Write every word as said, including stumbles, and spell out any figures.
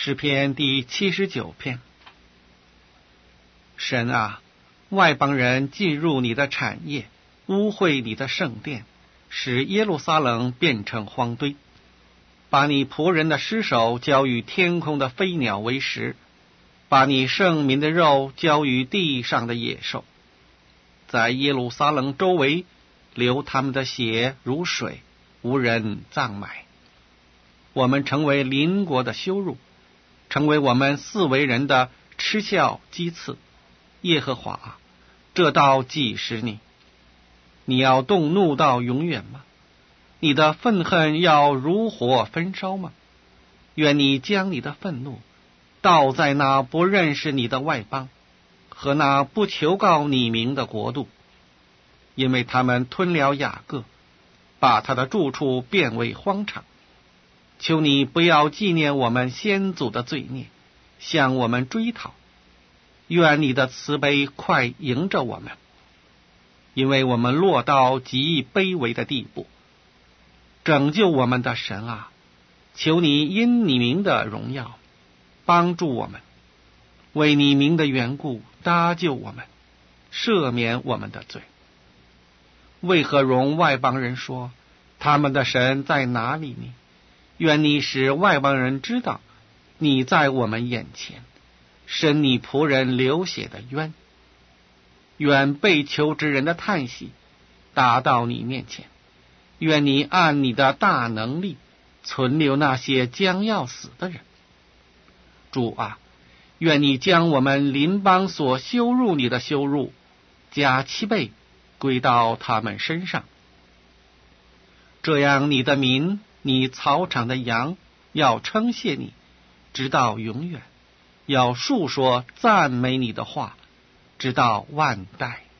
诗篇第七十九篇。神啊，外邦人进入你的产业，污秽你的圣殿，使耶路撒冷变成荒堆，把你仆人的尸首交与天空的飞鸟为食，把你圣民的肉交与地上的野兽，在耶路撒冷周围流他们的血如水，无人葬埋。我们成为邻国的羞辱，成为我们四围人的嗤笑讥刺。耶和华，这到几时呢？你要动怒到永远吗？你的愤恨要如火焚烧吗？愿你将你的愤怒倒在那不认识你的外邦和那不求告你名的国度，因为他们吞了雅各，把他的住处变为荒场。求你不要纪念我们先祖的罪孽，向我们追讨。愿你的慈悲快迎着我们，因为我们落到极卑微的地步。拯救我们的神啊，求你因你名的荣耀帮助我们，为你名的缘故搭救我们，赦免我们的罪。为何容外邦人说他们的神在哪里呢？愿你使外邦人知道你在我们眼前，伸你仆人流血的冤。愿被囚之人的叹息达到你面前，愿你按你的大能力存留那些将要死的人。主啊，愿你将我们邻邦所羞辱你的羞辱加七倍归到他们身上。这样你的民，你草场的羊要称谢你，直到永远，要述说赞美你的话，直到万代。